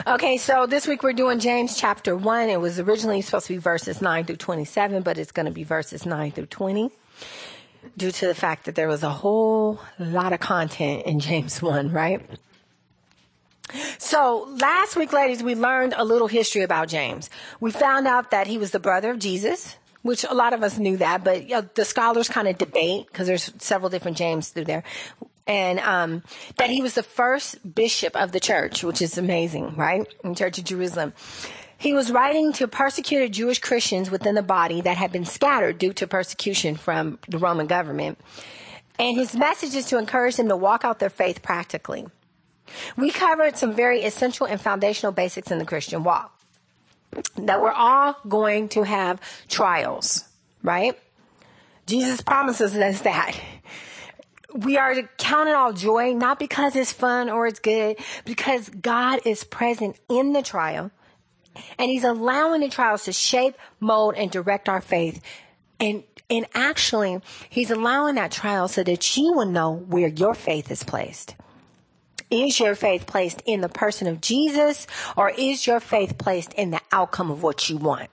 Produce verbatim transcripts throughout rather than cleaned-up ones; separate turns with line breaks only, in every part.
Okay, so this week we're doing James chapter one. It was originally supposed to be verses nine through twenty-seven, but it's going to be verses nine through twenty due to the fact that there was a whole lot of content in James one, right? So last week, ladies, we learned a little history about James. We found out that he was the brother of Jesus, which a lot of us knew that, but you know, the scholars kind of debate because there's several different James through there. And um, that he was the first bishop of the church, which is amazing, right? In the Church of Jerusalem. He was writing to persecuted Jewish Christians within the body that had been scattered due to persecution from the Roman government. And his message is to encourage them to walk out their faith practically. We covered some very essential and foundational basics in the Christian walk. That we're all going to have trials, right? Jesus promises us that. We are to count it all joy, not because it's fun or it's good, because God is present in the trial, and he's allowing the trials to shape, mold, and direct our faith. And, and actually, he's allowing that trial so that you will know where your faith is placed. Is your faith placed in the person of Jesus, or is your faith placed in the outcome of what you want?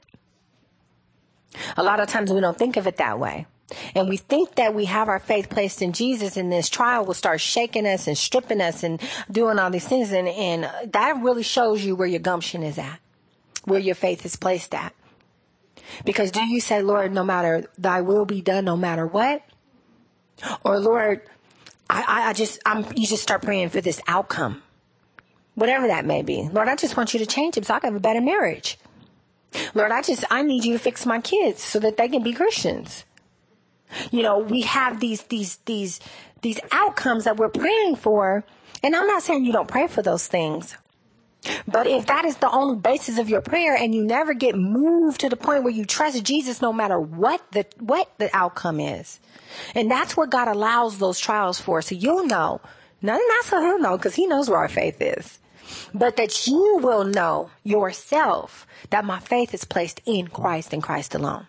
A lot of times we don't think of it that way. And we think that we have our faith placed in Jesus, and this trial will start shaking us and stripping us and doing all these things. And, and that really shows you where your gumption is at, where your faith is placed at. Because do you say, Lord, no matter thy will be done, no matter what? Or Lord, I, I just, I'm, you just start praying for this outcome, whatever that may be. Lord, I just want you to change it so I can have a better marriage. Lord, I just, I need you to fix my kids so that they can be Christians. You know, we have these, these, these, these outcomes that we're praying for. And I'm not saying you don't pray for those things. But if that is the only basis of your prayer and you never get moved to the point where you trust Jesus no matter what the, what the outcome is. And that's what God allows those trials for. So you'll know, not, not so he'll know because he knows where our faith is. But that you will know yourself that my faith is placed in Christ and Christ alone.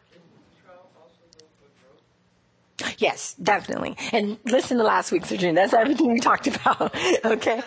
Yes, definitely. And listen to last week's agenda. That's everything we talked about. Okay.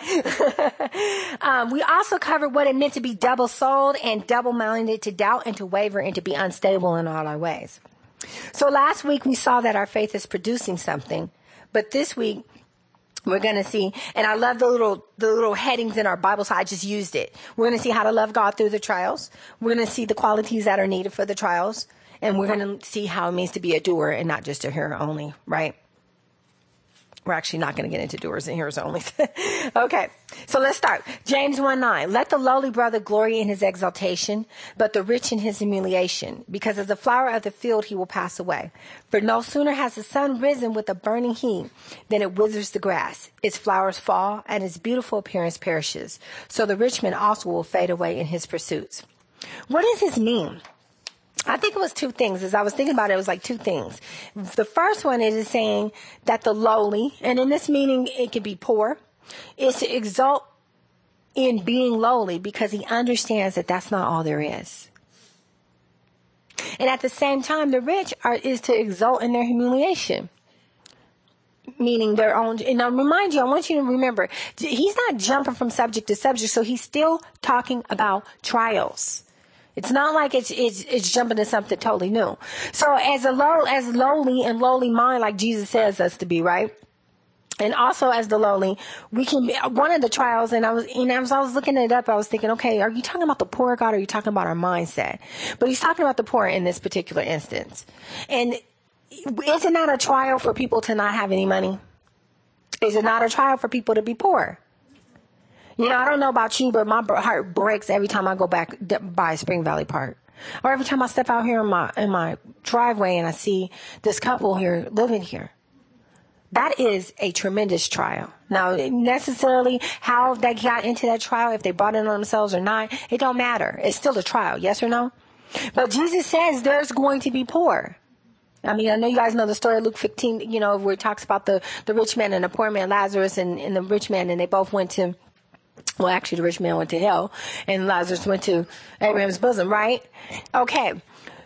um, we also covered what it meant to be double-souled and double-minded, to doubt and to waver and to be unstable in all our ways. So last week we saw that our faith is producing something, but this week we're going to see, and I love the little, the little headings in our Bible, so I just used it. We're going to see how to love God through the trials. We're going to see the qualities that are needed for the trials. And we're going to see how it means to be a doer and not just a hearer only, right? We're actually not going to get into doers and hearers only. Okay, so let's start. James one nine. Let the lowly brother glory in his exaltation, but the rich in his humiliation. Because as the flower of the field he will pass away. For no sooner has the sun risen with a burning heat than it withers the grass. Its flowers fall, and its beautiful appearance perishes. So the rich man also will fade away in his pursuits. What does this mean? I think it was two things. As I was thinking about it, it was like two things. The first one is saying that the lowly, and in this meaning it could be poor, is to exalt in being lowly because he understands that that's not all there is. And at the same time, the rich are is to exalt in their humiliation. Meaning their own, and I remind you, I want you to remember, he's not jumping from subject to subject, so he's still talking about trials. It's not like it's, it's, it's jumping to something totally new. So as a low, as lowly and lowly mind, like Jesus says us to be, right? And also as the lowly, we can be, one of the trials, and I was, and as I was looking it up, I was thinking, okay, are you talking about the poor, God, or are you talking about our mindset? But he's talking about the poor in this particular instance. And is it not a trial for people to not have any money? Is it not a trial for people to be poor? You know, I don't know about you, but my heart breaks every time I go back by Spring Valley Park. Or every time I step out here in my in my driveway and I see this couple here living here. That is a tremendous trial. Now, necessarily how they got into that trial, if they brought it on themselves or not, it don't matter. It's still a trial, yes or no? But Jesus says there's going to be poor. I mean, I know you guys know the story of Luke fifteen, you know, where it talks about the, the rich man and the poor man, Lazarus, and, and the rich man, and they both went to... Well, actually, the rich man went to hell, and Lazarus went to Abraham's bosom, right? Okay.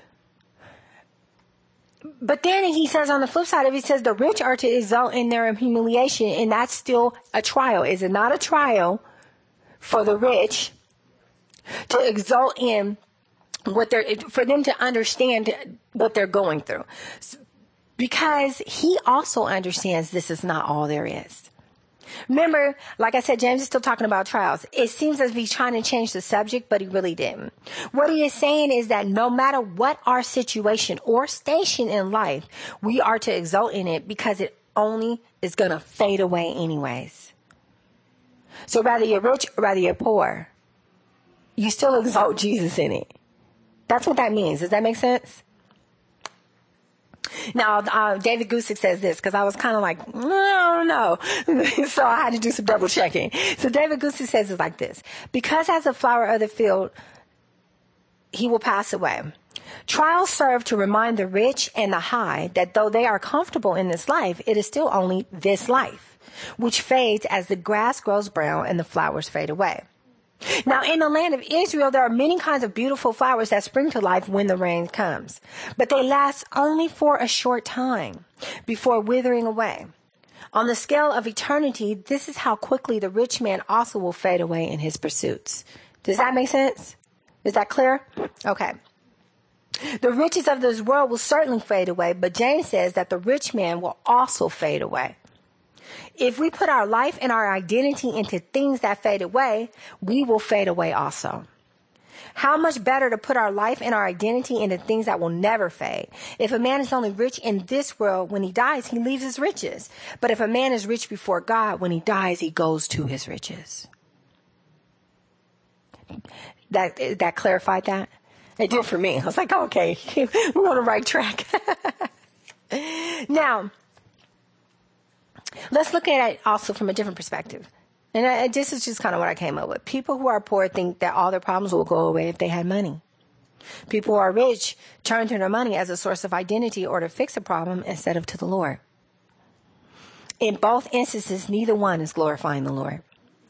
But then he says on the flip side of it, he says the rich are to exalt in their humiliation, and that's still a trial. Is it not a trial for the rich to exalt in what they're, for them to understand what they're going through. Because he also understands this is not all there is. Remember, like I said, James is still talking about trials. It seems as if he's trying to change the subject, but he really didn't. What he is saying is that no matter what our situation or station in life, we are to exult in it because it only is going to fade away anyways. So whether you're rich or whether you're poor, you still exalt Jesus in it. That's what that means. Does that make sense? Now, uh, David Gusick says this because I was kind of like, I don't know. So I had to do some double checking. So David Gusick says it like this. Because as a flower of the field, he will pass away. Trials serve to remind the rich and the high that though they are comfortable in this life, it is still only this life, which fades as the grass grows brown and the flowers fade away. Now, in the land of Israel, there are many kinds of beautiful flowers that spring to life when the rain comes, but they last only for a short time before withering away. On the scale of eternity, this is how quickly the rich man also will fade away in his pursuits. Does that make sense? Is that clear? Okay. The riches of this world will certainly fade away, but James says that the rich man will also fade away. If we put our life and our identity into things that fade away, we will fade away also. How much better to put our life and our identity into things that will never fade. If a man is only rich in this world, when he dies, he leaves his riches. But if a man is rich before God, when he dies, he goes to his riches. That, that clarified that? It did for me. I was like, oh, okay, we're on the right track. Now, let's look at it also from a different perspective. And I, this is just kind of what I came up with. People who are poor think that all their problems will go away if they had money. People who are rich turn to their money as a source of identity or to fix a problem instead of to the Lord. In both instances, neither one is glorifying the Lord.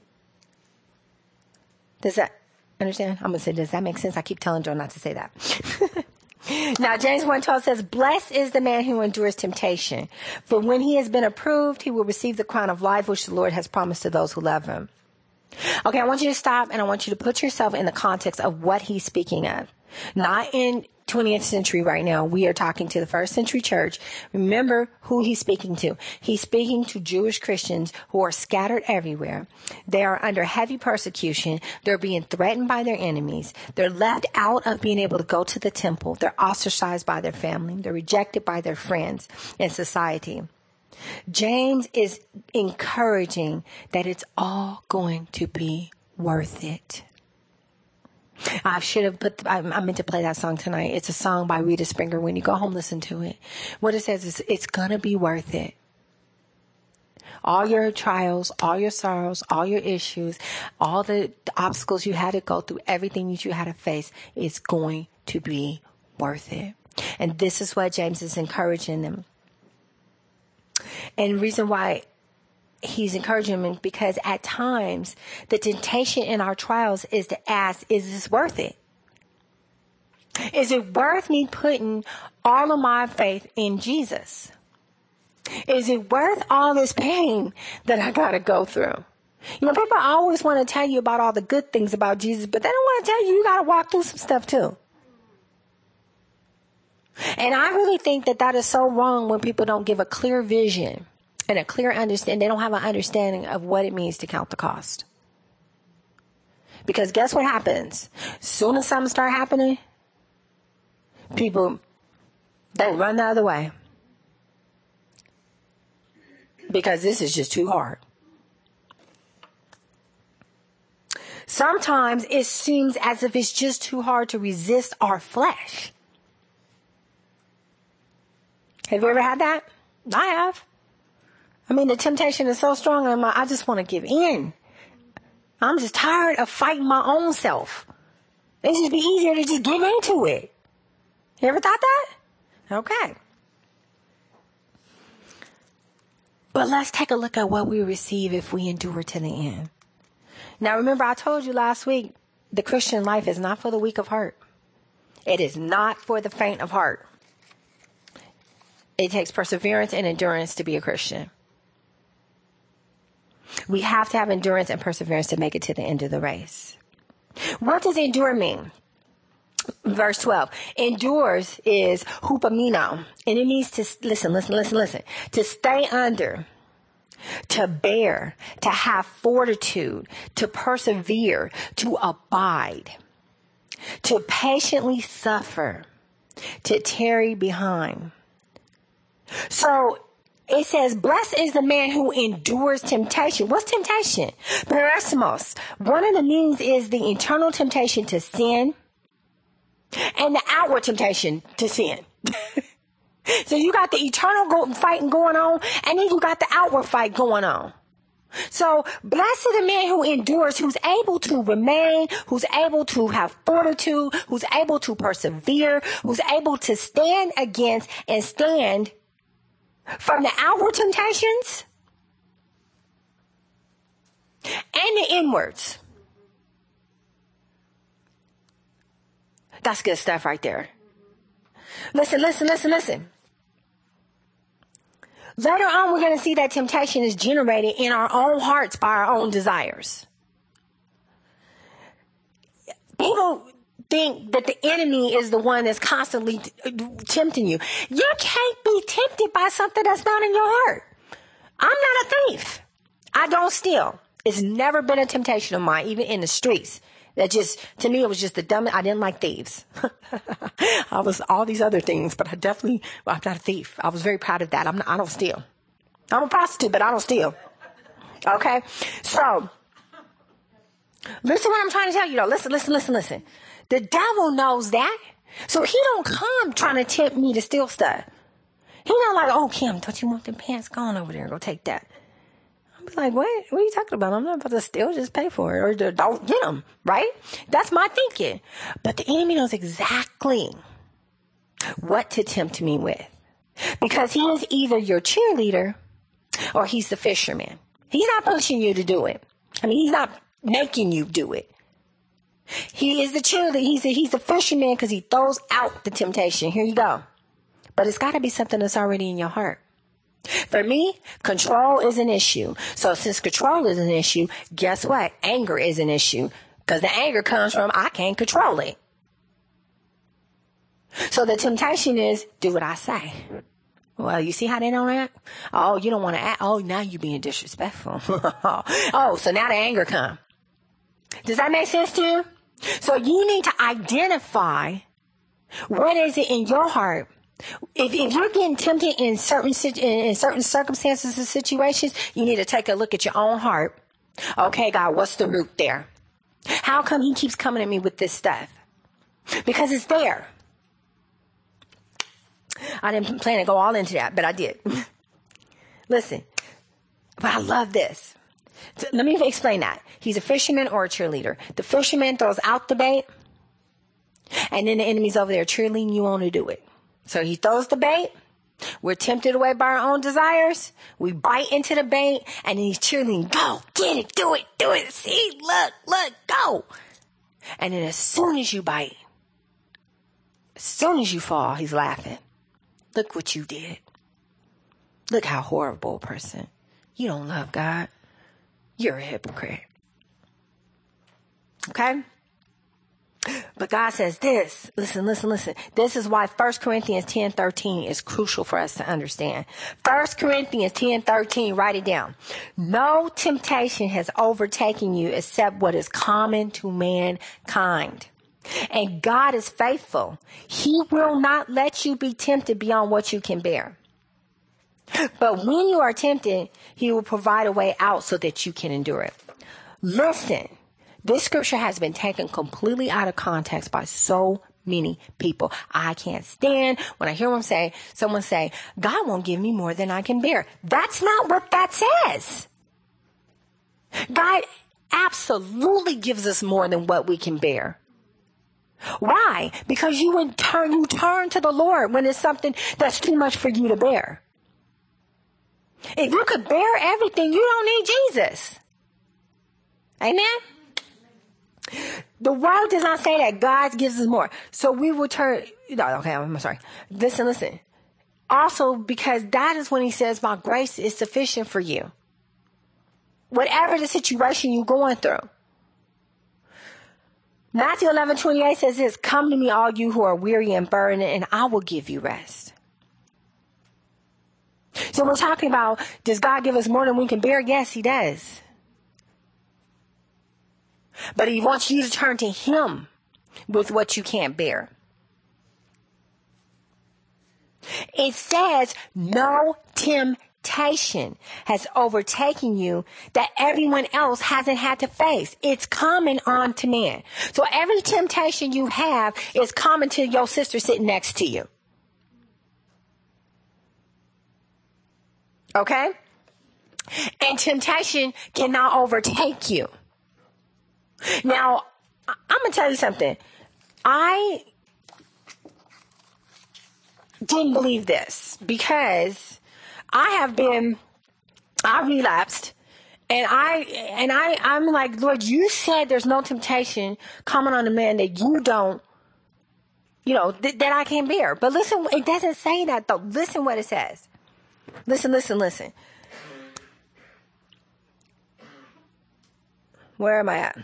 Does that understand? I'm going to say, does that make sense? I keep telling Joe not to say that. Now, James one twelve says, blessed is the man who endures temptation, for when he has been approved, he will receive the crown of life, which the Lord has promised to those who love him. Okay, I want you to stop and I want you to put yourself in the context of what he's speaking of. Not in twentieth century right now. We are talking to the first century church. Remember who he's speaking to. He's speaking to Jewish Christians who are scattered everywhere. They are under heavy persecution. They're being threatened by their enemies. They're left out of being able to go to the temple. They're ostracized by their family. They're rejected by their friends and society. James is encouraging that it's all going to be worth it. I should have put, I, I meant to play that song tonight. It's a song by Rita Springer. When you go home, listen to it. What it says is, it's going to be worth it. All your trials, all your sorrows, all your issues, all the obstacles you had to go through, everything that you had to face is going to be worth it. And this is what James is encouraging them. And the reason why he's encouraging them because at times the temptation in our trials is to ask, is this worth it? Is it worth me putting all of my faith in Jesus? Is it worth all this pain that I got to go through? You know, people always want to tell you about all the good things about Jesus, but they don't want to tell you you got to walk through some stuff too. And I really think that that is so wrong when people don't give a clear vision and a clear understanding. They don't have an understanding of what it means to count the cost. Because guess what happens? As soon as something starts happening, people, they run the other way. Because this is just too hard. Sometimes it seems as if it's just too hard to resist our flesh. Have you ever had that? I have. I mean, the temptation is so strong, I'm like, I just want to give in. I'm just tired of fighting my own self. It'd just be easier to just give into it. You ever thought that? Okay. But let's take a look at what we receive if we endure to the end. Now, remember, I told you last week, the Christian life is not for the weak of heart. It is not for the faint of heart. It takes perseverance and endurance to be a Christian. We have to have endurance and perseverance to make it to the end of the race. What does endure mean? Verse twelve. Endures is hupomeno. And it means to, listen, listen, listen, listen. To stay under. To bear. To have fortitude. To persevere. To abide. To patiently suffer. To tarry behind. So, it says, blessed is the man who endures temptation. What's temptation? Peirasmos. One of the means is the internal temptation to sin and the outward temptation to sin. So you got the eternal go- fighting going on, and then you got the outward fight going on. So blessed is the man who endures, who's able to remain, who's able to have fortitude, who's able to persevere, who's able to stand against and stand from the outward temptations and the inwards. That's good stuff right there. Listen, listen, listen, listen. Later on, we're going to see that temptation is generated in our own hearts by our own desires. People think that the enemy is the one that's constantly t- tempting you. You can't be tempted by something that's not in your heart. I'm not a thief. I don't steal. It's never been a temptation of mine, even in the streets. That just, to me, it was just the dumbest. I didn't like thieves. I was all these other things, but I definitely, well, I'm not a thief. I was very proud of that. I'm not, I don't steal. I'm a prostitute, but I don't steal. Okay? So, listen what I'm trying to tell you though. Listen, listen, listen, listen. The devil knows that. So he don't come trying to tempt me to steal stuff. He not like, oh, Kim, don't you want them pants? Go on over there and go take that. I'm like, what? What are you talking about? I'm not about to steal. Just pay for it. Or don't get them. Right? That's my thinking. But the enemy knows exactly what to tempt me with. Because he is either your cheerleader or he's the fisherman. He's not pushing you to do it. I mean, he's not making you do it. He is the cheerleader. He's a, he's the fisherman because he throws out the temptation. Here you go. But it's got to be something that's already in your heart. For me, control is an issue. So since control is an issue, guess what? Anger is an issue. Because the anger comes from, I can't control it. So the temptation is, do what I say. Well, you see how they don't act? Oh, you don't want to act. Oh, now you're being disrespectful. Oh, so now the anger comes. Does that make sense to you? So you need to identify what is it in your heart. If, if you're getting tempted in certain in certain circumstances and situations, you need to take a look at your own heart. Okay, God, what's the root there? How come he keeps coming at me with this stuff? Because it's there. I didn't plan to go all into that, but I did. Listen, but I love this. So let me explain that. He's a fisherman or a cheerleader. The fisherman throws out the bait, and then the enemy's over there cheerleading you on to do it. So he throws the bait. We're tempted away by our own desires. We bite into the bait, and then he's cheerleading. Go, get it, do it, do it. See, look, look, go. And then as soon as you bite, as soon as you fall, he's laughing. Look what you did. Look how horrible a person. You don't love God. You're a hypocrite. Okay? But God says this. Listen, listen, listen. This is why First Corinthians ten thirteen is crucial for us to understand. First Corinthians ten thirteen, write it down. No temptation has overtaken you except what is common to mankind. And God is faithful. He will not let you be tempted beyond what you can bear. But when you are tempted, he will provide a way out so that you can endure it. Listen, this scripture has been taken completely out of context by so many people. I can't stand when I hear them say, someone say, God won't give me more than I can bear. That's not what that says. God absolutely gives us more than what we can bear. Why? Because you would turn, you turn to the Lord when it's something that's too much for you to bear. If you could bear everything, you don't need Jesus. Amen? The word does not say that God gives us more. So we will turn, no, okay, I'm sorry. Listen, listen. Also, because that is when he says, my grace is sufficient for you. Whatever the situation you're going through. Matthew eleven twenty-eight says this, come to me, all you who are weary and burdened, and I will give you rest. So we're talking about, does God give us more than we can bear? Yes, he does. But he wants you to turn to him with what you can't bear. It says, no temptation has overtaken you that everyone else hasn't had to face. It's common unto man. So every temptation you have is common to your sister sitting next to you. Okay? And temptation cannot overtake you. Now, I'm going to tell you something. I didn't believe this because I have been, I relapsed and I, and I, I'm like, Lord, you said there's no temptation coming on a man that you don't, you know, th- that I can bear. But listen, it doesn't say that though. Listen what it says. Listen, listen, listen. Where am I at?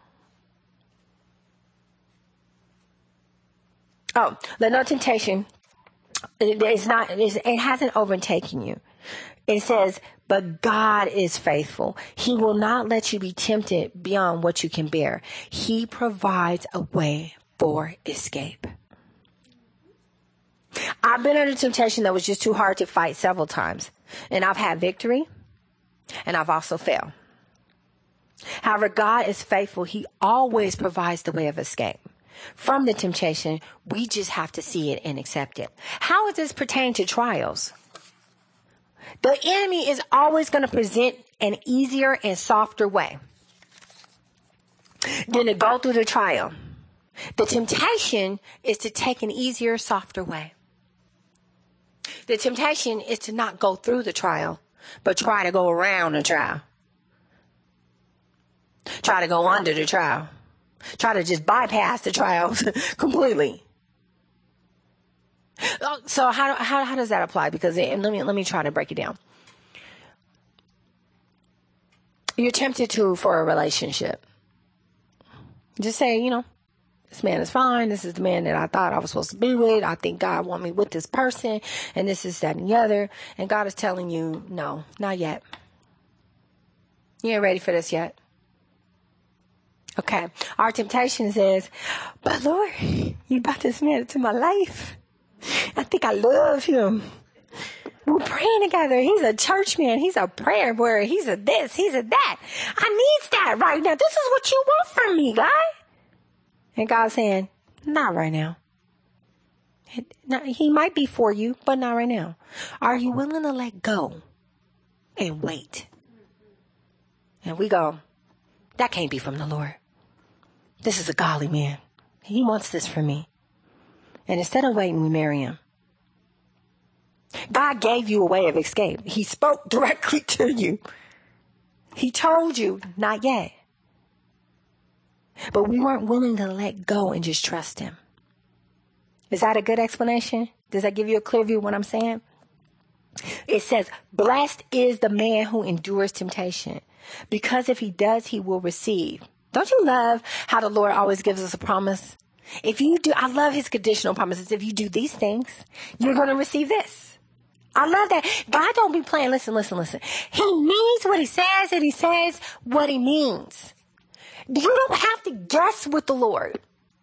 Oh, let no temptation. It is not. It, is, it hasn't overtaken you. It says, but God is faithful. He will not let you be tempted beyond what you can bear. He provides a way for escape. I've been under temptation that was just too hard to fight several times. And I've had victory. And I've also failed. However, God is faithful. He always provides the way of escape. From the temptation, we just have to see it and accept it. How does this pertain to trials? The enemy is always going to present an easier and softer way than to go through the trial. The temptation is to take an easier, softer way. The temptation is to not go through the trial, but try to go around the trial. Try to go under the trial. Try to just bypass the trials completely. So how, how how does that apply? Because it, let me let me try to break it down. You're tempted to for a relationship. Just say, you know, this man is fine. This is the man that I thought I was supposed to be with. I think God want me with this person, and this is that and the other. And God is telling you, no, not yet. You ain't ready for this yet. Okay. Our temptation is, but Lord, you brought this man into my life. I think I love him. We're praying together. He's a church man. He's a prayer warrior. He's a this. He's a that. I need that right now. This is what you want from me, God. And God's saying, not right now. He might be for you, but not right now. Are you willing to let go and wait? And we go, that can't be from the Lord. This is a godly man. He wants this for me. And instead of waiting, we marry him. God gave you a way of escape. He spoke directly to you. He told you, not yet. But we weren't willing to let go and just trust him. Is that a good explanation? Does that give you a clear view of what I'm saying? It says, blessed is the man who endures temptation, because if he does, he will receive. Don't you love how the Lord always gives us a promise? If you do, I love his conditional promises. If you do these things, you're going to receive this. I love that. God don't be playing. Listen, listen, listen. He means what he says, and he says what he means. You don't have to guess with the Lord.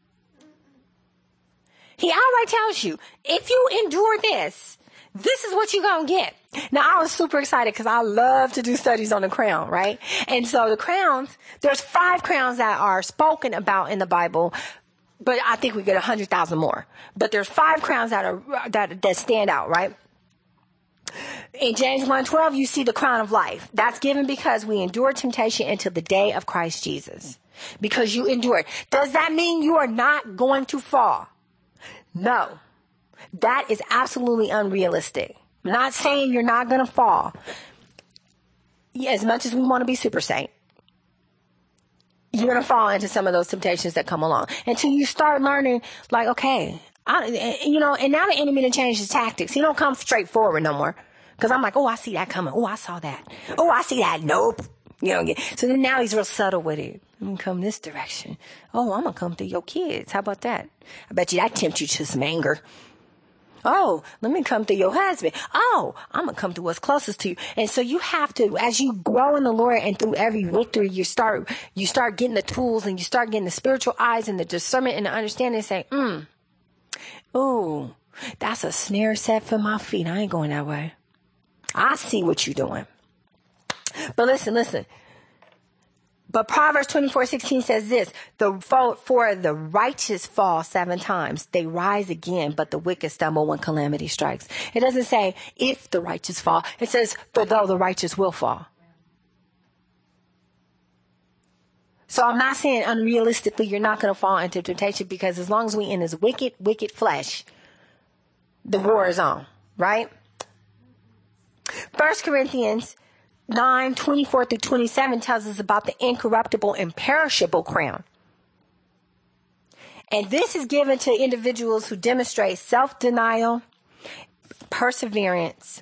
He outright tells you, if you endure this, this is what you're going to get. Now, I was super excited because I love to do studies on the crown, right? And so the crowns, there's five crowns that are spoken about in the Bible, but I think we get a hundred thousand more. But there's five crowns that are that that stand out, right? In James one twelve, you see the crown of life. That's given because we endure temptation until the day of Christ Jesus. Because you endured. Does that mean you are not going to fall? No. That is absolutely unrealistic. I'm not saying you're not going to fall. As much as we want to be super saint, you're going to fall into some of those temptations that come along. Until you start learning, like, okay, I, you know, and now the enemy done changed his tactics. He don't come straight forward no more. Because I'm like, oh, I see that coming. Oh, I saw that. Oh, I see that. Nope. You don't get, so then now he's real subtle with it. I'm going to come this direction. Oh, I'm going to come through your kids. How about that? I bet you that tempts you to some anger. Oh, let me come through your husband. Oh, I'm going to come through what's closest to you. And so you have to, as you grow in the Lord and through every victory, you start, you start getting the tools and you start getting the spiritual eyes and the discernment and the understanding and say, mm, ooh, that's a snare set for my feet. I ain't going that way. I see what you're doing. But listen, listen. But Proverbs twenty-four sixteen says this, the for the righteous fall seven times, they rise again, but the wicked stumble when calamity strikes. It doesn't say if the righteous fall. It says, for though the righteous will fall. So I'm not saying unrealistically you're not going to fall into temptation, because as long as we in this wicked, wicked flesh, the war is on, right? First Corinthians nine, twenty-four through twenty-seven tells us about the incorruptible, imperishable crown. And this is given to individuals who demonstrate self-denial, perseverance,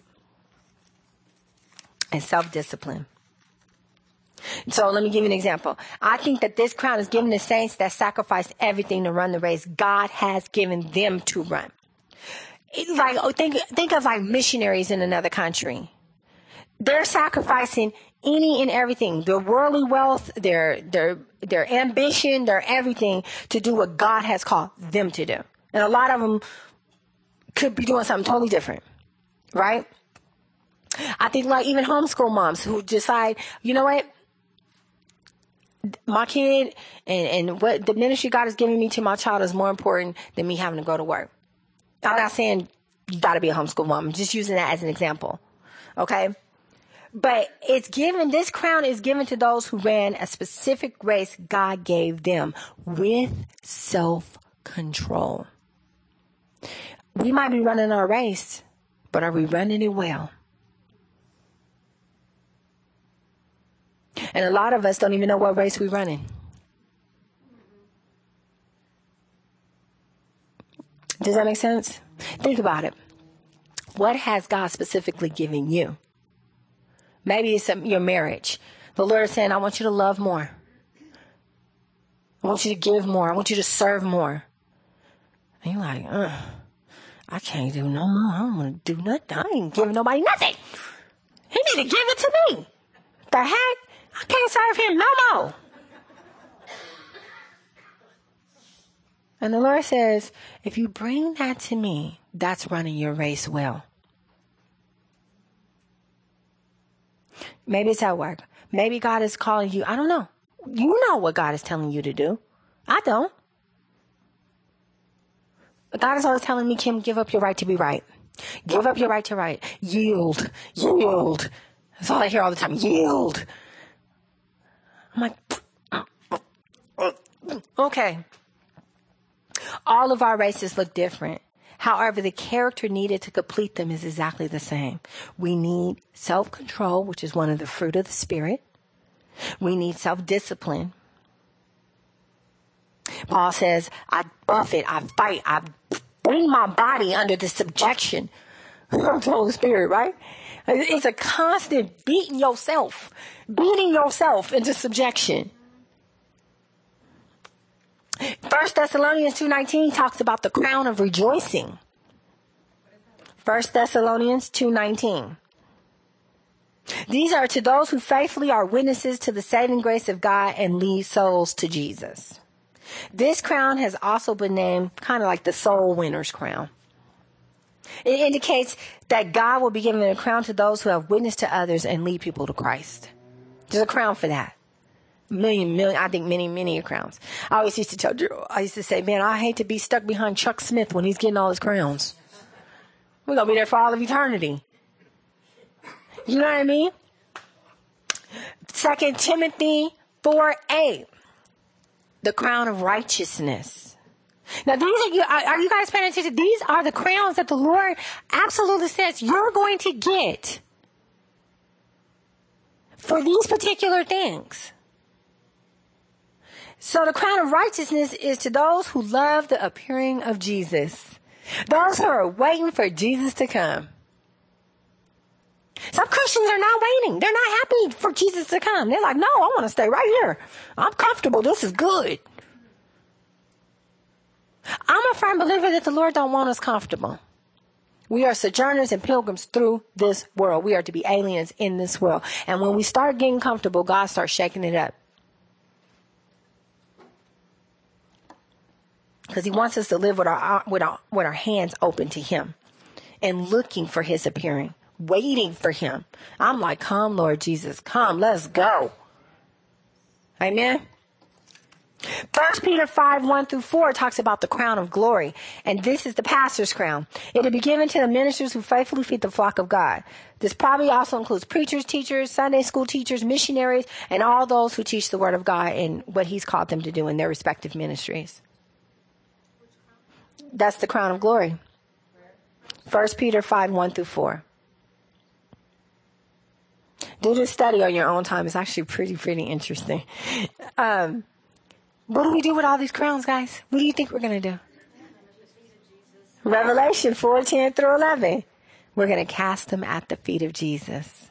and self-discipline. So let me give you an example. I think that this crown is given to saints that sacrificed everything to run the race God has given them to run. It's like, oh, think, think of like missionaries in another country. They're sacrificing any and everything, their worldly wealth, their, their, their ambition, their everything to do what God has called them to do. And a lot of them could be doing something totally different, right? I think like even homeschool moms who decide, you know what? My kid and, and what the ministry God is giving me to my child is more important than me having to go to work. I'm not saying you got to be a homeschool mom. I'm just using that as an example. Okay? But it's given, this crown is given to those who ran a specific race God gave them with self-control. We might be running our race, but are we running it well? And a lot of us don't even know what race we're running. Does that make sense? Think about it. What has God specifically given you? Maybe it's your marriage. The Lord is saying, I want you to love more. I want you to give more. I want you to serve more. And you're like, uh, I can't do no more. I don't want to do nothing. I ain't giving nobody nothing. He need to give it to me. The heck? I can't serve him no more. And the Lord says, if you bring that to me, that's running your race well. Maybe it's at work. Maybe God is calling you. I don't know. You know what God is telling you to do. I don't. God is always telling me, Kim, give up your right to be right. Give up your right to right. Yield. Yield. That's all I hear all the time. Yield. I'm like, okay. All of our races look different. However, the character needed to complete them is exactly the same. We need self-control, which is one of the fruit of the Spirit. We need self-discipline. Paul says, I buffet, I fight, I bring my body under the subjection of the Holy Spirit, right? It's a constant beating yourself, beating yourself into subjection. First Thessalonians two nineteen talks about the crown of rejoicing. First Thessalonians two nineteen. These are to those who faithfully are witnesses to the saving grace of God and lead souls to Jesus. This crown has also been named kind of like the soul winner's crown. It indicates that God will be giving a crown to those who have witnessed to others and lead people to Christ. There's a crown for that. Million, million, I think many, many crowns. I always used to tell Drew, I used to say, man, I hate to be stuck behind Chuck Smith when he's getting all his crowns. We're going to be there for all of eternity. You know what I mean? Second Timothy four eight. The crown of righteousness. Now, these are you, are you guys paying attention? These are the crowns that the Lord absolutely says you're going to get for these particular things. So the crown of righteousness is to those who love the appearing of Jesus. Those who are waiting for Jesus to come. Some Christians are not waiting. They're not happy for Jesus to come. They're like, no, I want to stay right here. I'm comfortable. This is good. I'm a firm believer that the Lord don't want us comfortable. We are sojourners and pilgrims through this world. We are to be aliens in this world. And when we start getting comfortable, God starts shaking it up. Because he wants us to live with our, with our, with our hands open to him and looking for his appearing, waiting for him. I'm like, come, Lord Jesus, come, let's go. Amen. First Peter five, one through four talks about the crown of glory. And this is the pastor's crown. It will be given to the ministers who faithfully feed the flock of God. This probably also includes preachers, teachers, Sunday school teachers, missionaries, and all those who teach the word of God and what he's called them to do in their respective ministries. That's the crown of glory. First Peter five, one through four. Do this study on your own time. It's actually pretty, pretty interesting. Um, what do we do with all these crowns, guys? What do you think we're going to do? Revelation four, ten through eleven. We're going to cast them at the feet of Jesus.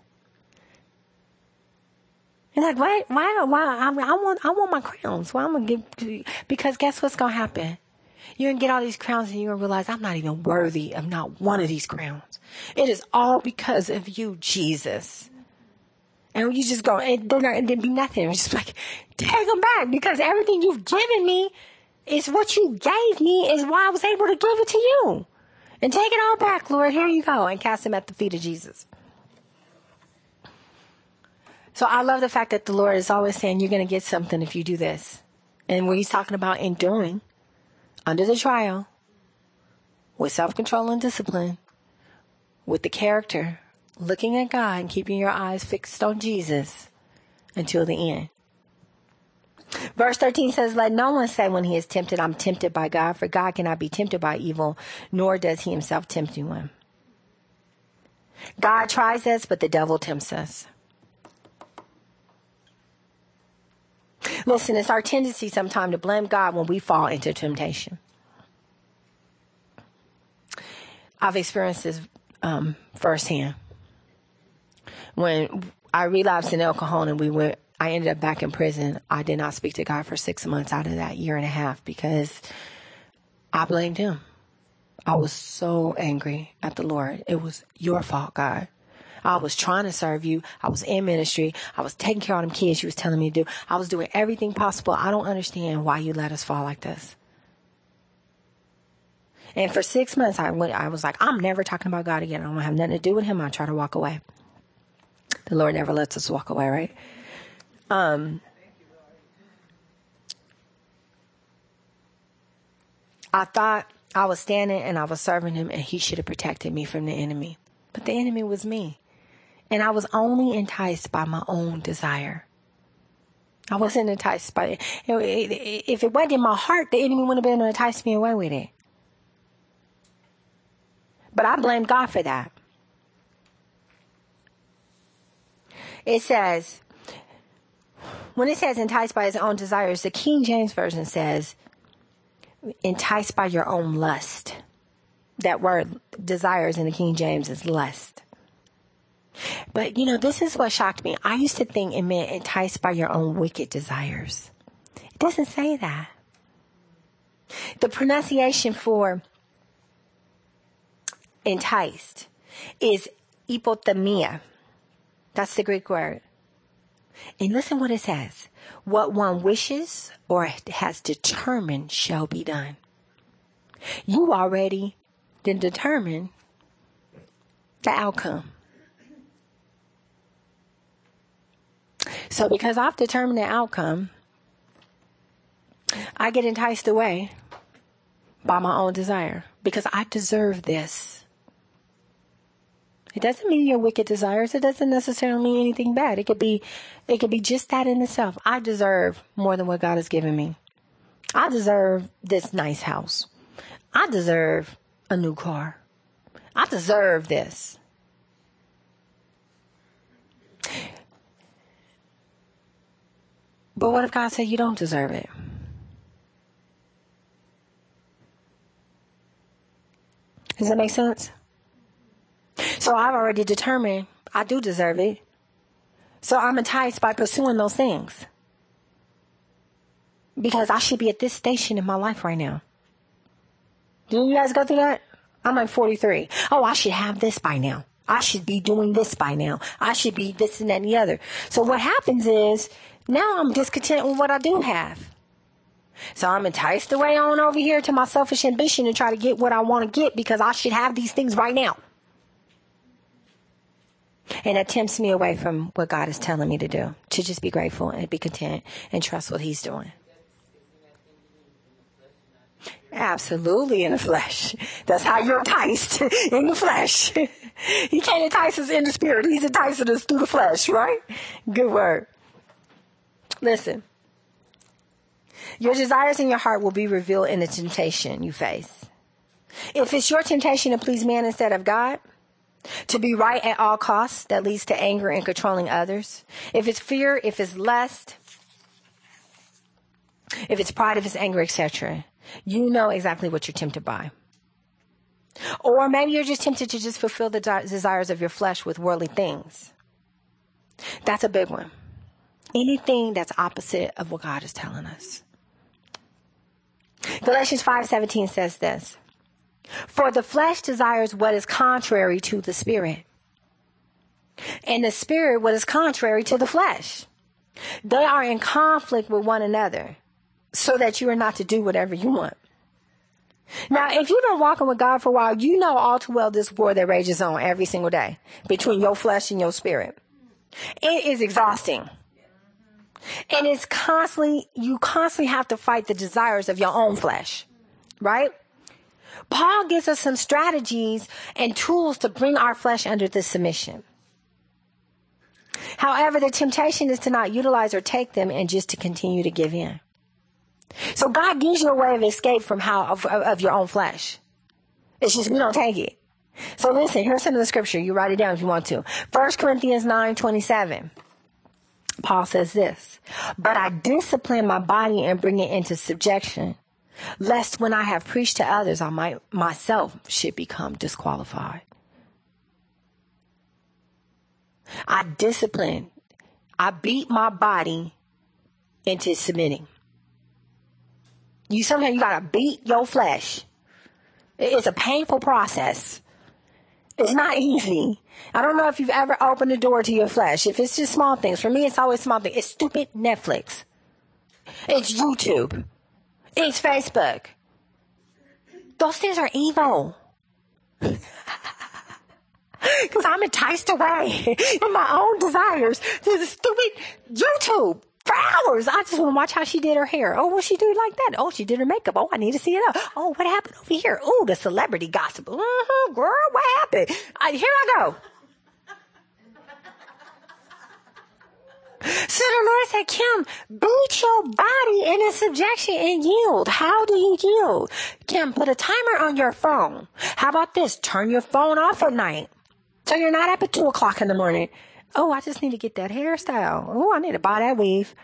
You're like, why, why, why? I, I want, I want my crowns. Well, I'm going to give, because guess what's going to happen? You're going to get all these crowns and you're going to realize I'm not even worthy of not one of these crowns. It is all because of you, Jesus. And you just go, and they're not, it'd be nothing. It's just like, take them back because everything you've given me is what you gave me is why I was able to give it to you. And take it all back, Lord. Here you go. And cast them at the feet of Jesus. So I love the fact that the Lord is always saying you're going to get something if you do this. And when he's talking about enduring under the trial with self-control and discipline, with the character, looking at God and keeping your eyes fixed on Jesus until the end. Verse thirteen says, let no one say when he is tempted, I'm tempted by God, for God cannot be tempted by evil, nor does he himself tempt anyone. God tries us, but the devil tempts us. Listen, it's our tendency sometimes to blame God when we fall into temptation. I've experienced this um, firsthand. When I relapsed in alcohol and we went, I ended up back in prison. I did not speak to God for six months out of that year and a half because I blamed him. I was so angry at the Lord. It was your fault, God. I was trying to serve you. I was in ministry. I was taking care of them kids you was telling me to do. I was doing everything possible. I don't understand why you let us fall like this. And for six months, I went, I was like, I'm never talking about God again. I don't have nothing to do with him. I try to walk away. The Lord never lets us walk away, right? Um, I thought I was standing and I was serving him and he should have protected me from the enemy. But the enemy was me. And I was only enticed by my own desire. I wasn't enticed by it. If it wasn't in my heart, the enemy wouldn't have been able to entice me away with it. But I blame God for that. It says, when it says enticed by his own desires, the King James Version says, enticed by your own lust. That word desires in the King James is lust. But, you know, this is what shocked me. I used to think it meant enticed by your own wicked desires. It doesn't say that. The pronunciation for enticed is ipothemia. That's the Greek word. And listen what it says. What one wishes or has determined shall be done. You already then determine the outcome. So because I've determined the outcome, I get enticed away by my own desire because I deserve this. It doesn't mean your wicked desires. It doesn't necessarily mean anything bad. It could be, it could be just that in itself. I deserve more than what God has given me. I deserve this nice house. I deserve a new car. I deserve this. But what if God said you don't deserve it? Does that make sense? So I've already determined I do deserve it. So I'm enticed by pursuing those things. Because I should be at this station in my life right now. Do you guys go through that? I'm like forty-three. Oh, I should have this by now. I should be doing this by now. I should be this and that and the other. So what happens is now I'm discontent with what I do have. So I'm enticed away on over here to my selfish ambition and try to get what I want to get because I should have these things right now. And that tempts me away from what God is telling me to do, to just be grateful and be content and trust what he's doing. Absolutely in the flesh. That's how you're enticed, in the flesh. He can't entice us in the spirit. He's enticing us through the flesh, right? Good word. Listen. Your desires in your heart will be revealed in the temptation you face. If it's your temptation to please man instead of God, to be right at all costs, that leads to anger and controlling others. If it's fear, if it's lust, if it's pride, if it's anger, et cetera, you know exactly what you're tempted by. Or maybe you're just tempted to just fulfill the desires of your flesh with worldly things. That's a big one. Anything that's opposite of what God is telling us. Galatians five seventeen says this. For the flesh desires what is contrary to the spirit, and the spirit what is contrary to the flesh. They are in conflict with one another, so that you are not to do whatever you want. Now, if you've been walking with God for a while, you know all too well this war that rages on every single day between your flesh and your spirit. It is exhausting. And it's constantly, you constantly have to fight the desires of your own flesh, right? Paul gives us some strategies and tools to bring our flesh under this submission. However, the temptation is to not utilize or take them and just to continue to give in. So God gives you a way of escape from how of, of your own flesh. It's just we don't take it. So listen, here's some of the scripture. You write it down if you want to. First Corinthians nine twenty-seven. Paul says this, but I discipline my body and bring it into subjection, lest when I have preached to others, I might myself should become disqualified. I discipline. I beat my body into submitting. You sometimes you gotta beat your flesh. It's a painful process. It's not easy. I don't know if you've ever opened the door to your flesh. If it's just small things. For me, it's always small things. It's stupid Netflix. It's YouTube. It's Facebook. Those things are evil. Because I'm enticed away in my own desires to the stupid YouTube for hours. I just want to watch how she did her hair. Oh, what she do like that? Oh, she did her makeup. Oh, I need to see it up. Oh, what happened over here? Oh, the celebrity gossip. Mm-hmm, girl, what happened? I, here I go. So the Lord said, Kim, beat your body into subjection and yield. How do you yield? Kim, put a timer on your phone. How about this? Turn your phone off at night. So you're not up at two o'clock in the morning. Oh, I just need to get that hairstyle. Oh, I need to buy that weave.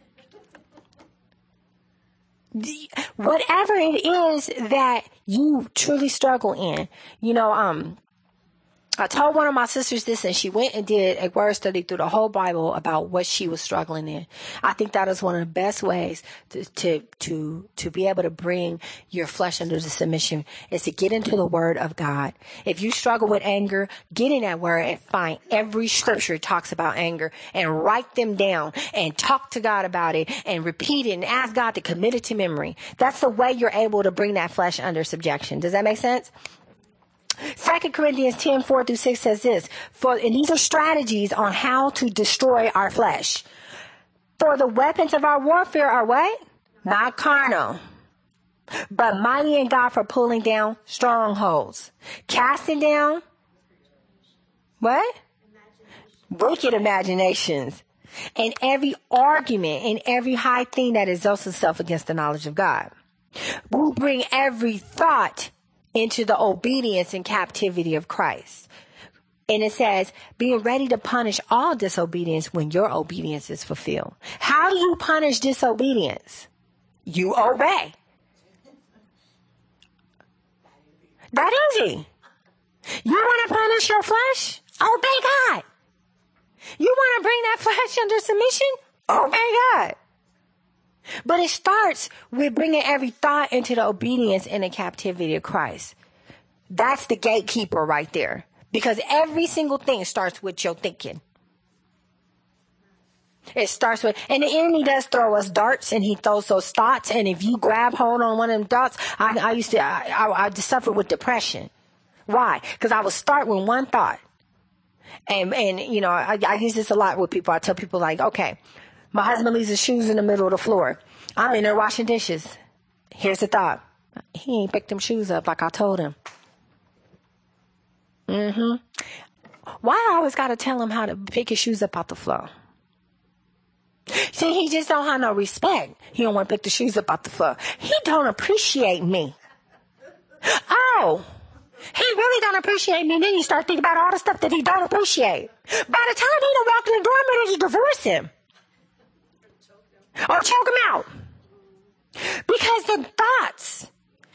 Whatever it is that you truly struggle in, you know, um, I told one of my sisters this, and she went and did a word study through the whole Bible about what she was struggling in. I think that is one of the best ways to, to, to, to be able to bring your flesh under the submission is to get into the word of God. If you struggle with anger, get in that word and find every scripture talks about anger and write them down and talk to God about it and repeat it and ask God to commit it to memory. That's the way you're able to bring that flesh under subjection. Does that make sense? Second Corinthians ten, four through six says this, for, and these are strategies on how to destroy our flesh. For the weapons of our warfare are what? Not carnal, but mighty in God for pulling down strongholds. Casting down, what? Wicked imaginations. And every argument and every high thing that exalts itself against the knowledge of God. We bring every thought into the obedience and captivity of Christ. And it says, being ready to punish all disobedience when your obedience is fulfilled. How do you punish disobedience? You obey. That easy. You want to punish your flesh? Obey God. You want to bring that flesh under submission? Obey God. But it starts with bringing every thought into the obedience and the captivity of Christ. That's the gatekeeper right there. Because every single thing starts with your thinking. It starts with, and the enemy does throw us darts, and he throws those thoughts. And if you grab hold on one of them darts, I, I used to, I, I, I suffered with depression. Why? Because I would start with one thought. And, and, you know, I, I use this a lot with people. I tell people like, okay, my husband leaves his shoes in the middle of the floor. I'm in there washing dishes. Here's the thought. He ain't picked them shoes up like I told him. Mm-hmm. Why I always got to tell him how to pick his shoes up off the floor? See, he just don't have no respect. He don't want to pick the shoes up off the floor. He don't appreciate me. Oh, he really don't appreciate me. And then you start thinking about all the stuff that he don't appreciate. By the time he don't walk in the door, I'm ready to divorce him. Or choke him out. Because the thoughts,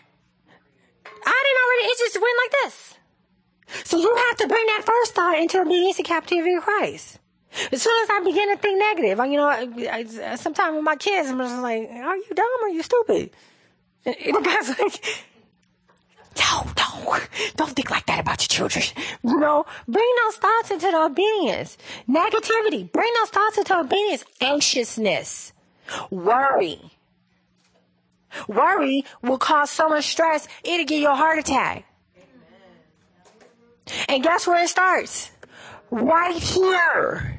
I didn't already, it just went like this. So you have to bring that first thought into obedience and captivity of Christ. As soon as I begin to think negative, you know, I, I, sometimes with my kids, I'm just like, are you dumb or are you stupid? And the guy's like, no, no, don't think like that about your children. You know, bring those thoughts into the obedience. Negativity, bring those thoughts into obedience. Anxiousness, worry. Worry will cause so much stress, it'll give you a heart attack. And guess where it starts? Right here.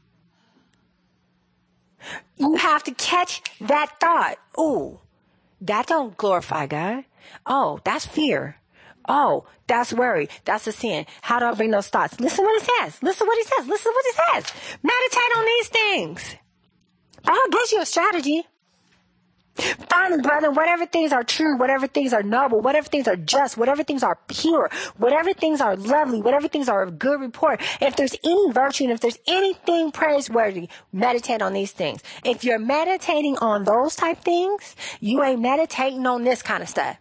You have to catch that thought. Ooh, that don't glorify God. Oh, that's fear. Oh, that's worry. That's a sin. How do I bring those thoughts? Listen what he says. Listen what he says. Listen what he says. Meditate on these things. I'll give you a strategy. Finally, brethren, whatever things are true, whatever things are noble, whatever things are just, whatever things are pure, whatever things are lovely, whatever things are of good report, if there's any virtue and if there's anything praiseworthy, meditate on these things. If you're meditating on those type things, you ain't meditating on this kind of stuff.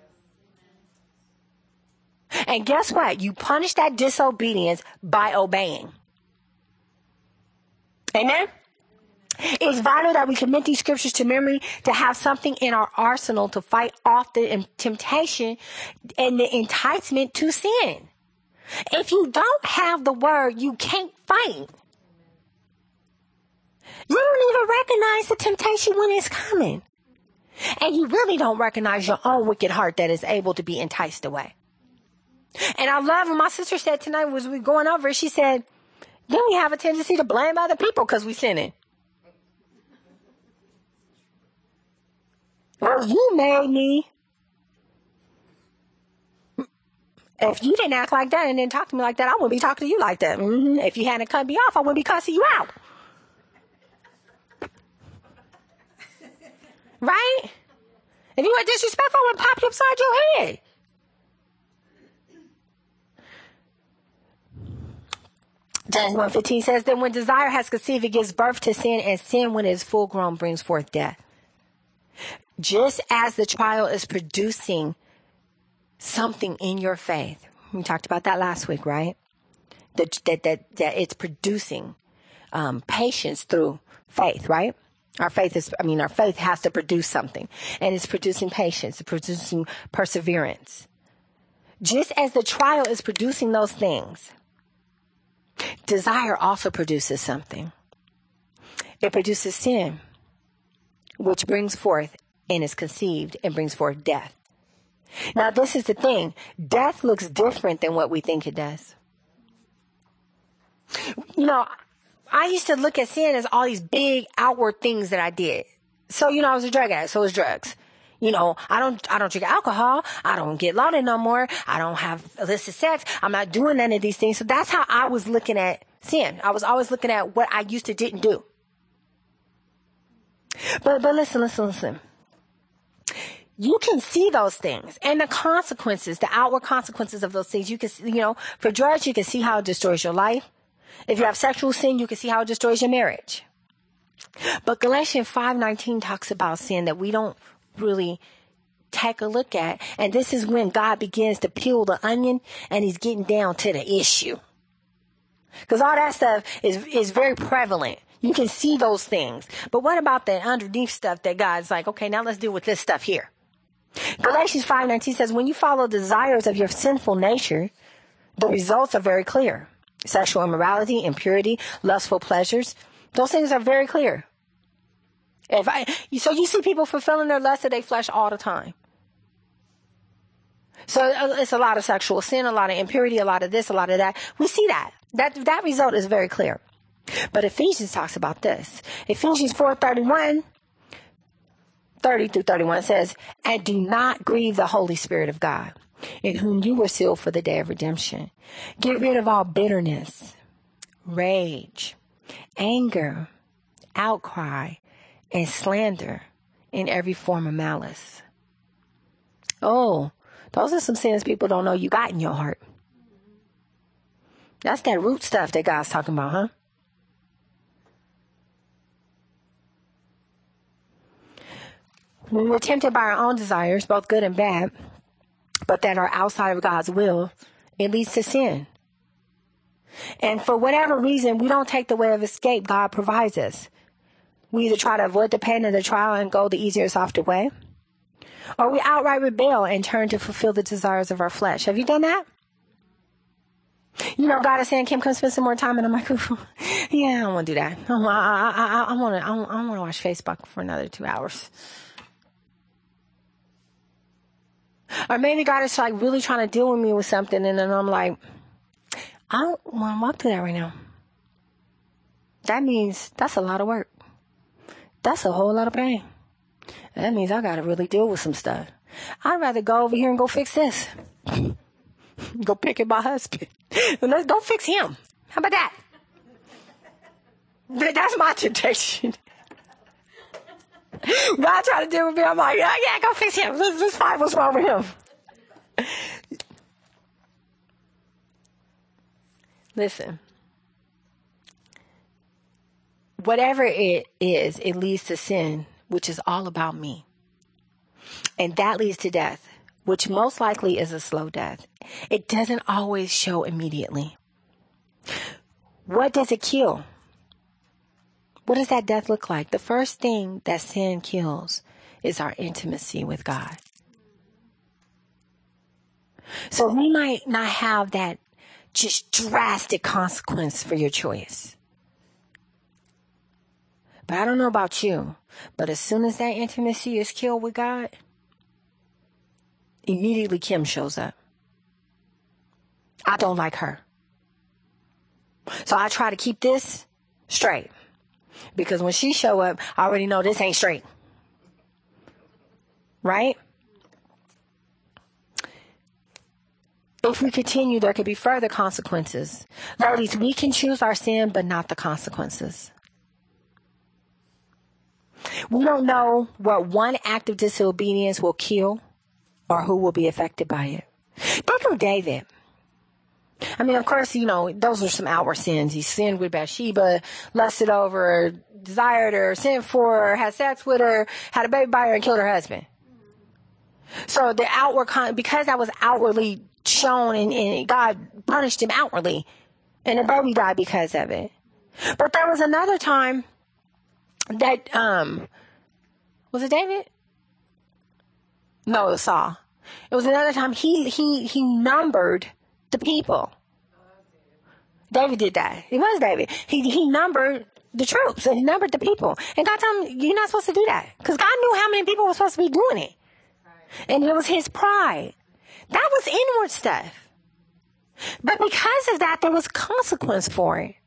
And guess what? You punish that disobedience by obeying. Amen? It's vital that we commit these scriptures to memory to have something in our arsenal to fight off the temptation and the enticement to sin. If you don't have the word, you can't fight. You don't even recognize the temptation when it's coming. And you really don't recognize your own wicked heart that is able to be enticed away. And I love what my sister said tonight was we going over it. She said, then we have a tendency to blame other people because we sinning. Well, you made me. If you didn't act like that and didn't talk to me like that, I wouldn't be talking to you like that. Mm-hmm. If you hadn't cut me off, I wouldn't be cussing you out. Right? If you were disrespectful, I would pop you upside your head. James one fifteen says, then when desire has conceived, it gives birth to sin, and sin, when it is full grown, brings forth death. Just as the trial is producing something in your faith. We talked about that last week, right? That that that, that it's producing um, patience through faith, right? Our faith is, I mean, our faith has to produce something. And it's producing patience, it's producing perseverance. Just as the trial is producing those things, desire also produces something. It produces sin, which brings forth and is conceived and brings forth death. Now, this is the thing. Death looks different than what we think it does. You know, I used to look at sin as all these big outward things that I did. So, you know, I was a drug addict, so was drugs. You know, I don't, I don't drink alcohol. I don't get loaded no more. I don't have illicit sex. I'm not doing none of these things. So that's how I was looking at sin. I was always looking at what I used to didn't do. But, but listen, listen, listen. You can see those things and the consequences, the outward consequences of those things. You can, you know, for drugs, you can see how it destroys your life. If you have sexual sin, you can see how it destroys your marriage. But Galatians five nineteen talks about sin that we don't really take a look at. And this is when God begins to peel the onion and he's getting down to the issue. Because all that stuff is, is very prevalent. You can see those things. But what about the underneath stuff that God's like, okay, now let's deal with this stuff here. Galatians five nineteen says, when you follow the desires of your sinful nature, the results are very clear. Sexual immorality, impurity, lustful pleasures. Those things are very clear. If I, so you see people fulfilling their lust of their flesh all the time. So it's a lot of sexual sin, a lot of impurity, a lot of this, a lot of that. We see that. That, that result is very clear. But Ephesians talks about this. Ephesians four thirty-one, thirty through thirty-one says, and do not grieve the Holy Spirit of God, in whom you were sealed for the day of redemption. Get rid of all bitterness, rage, anger, outcry, and slander, in every form of malice. Oh, those are some sins people don't know you got in your heart. That's that root stuff that God's talking about, huh? When we're tempted by our own desires, both good and bad, but that are outside of God's will, it leads to sin. And for whatever reason, we don't take the way of escape God provides us. We either try to avoid the pain of the trial and go the easier, softer way, or we outright rebel and turn to fulfill the desires of our flesh. Have you done that? You know, God is saying, Kim, come spend some more time. And I'm like, yeah, I don't want to do that. I, I, I, I want to I want to watch Facebook for another two hours. Or maybe God is like really trying to deal with me with something. And then I'm like, I don't want to walk through that right now. That means that's a lot of work. That's a whole lot of pain. That means I got to really deal with some stuff. I'd rather go over here and go fix this. Go pick up my husband. Let's go fix him. How about that? That's my temptation. God trying to deal with me. I'm like, yeah, yeah, go fix him. Let's, let's find what's wrong with him. Listen. Whatever it is, it leads to sin, which is all about me. And that leads to death, which most likely is a slow death. It doesn't always show immediately. What does it kill? What does that death look like? The first thing that sin kills is our intimacy with God. So we might not have that just drastic consequence for your choice. But I don't know about you, but as soon as that intimacy is killed with God, immediately Kim shows up. I don't like her. So I try to keep this straight. Because when she show up, I already know this ain't straight. Right? If we continue, there could be further consequences. Ladies, we can choose our sin, but not the consequences. We don't know what one act of disobedience will kill or who will be affected by it. Think of David. I mean, of course, you know, those are some outward sins. He sinned with Bathsheba, lusted over her, desired her, sent for her, had sex with her, had a baby by her, and killed her husband. So the outward, con- because that was outwardly shown, and, and God punished him outwardly, and the baby died because of it. But there was another time that, um, was it David? No, it was Saul. It was another time he, he, he numbered the people. David did that. It was David. He, he numbered the troops and he numbered the people. And God told him, you're not supposed to do that. Because God knew how many people were supposed to be doing it. And it was his pride. That was inward stuff. But because of that, there was consequence for it.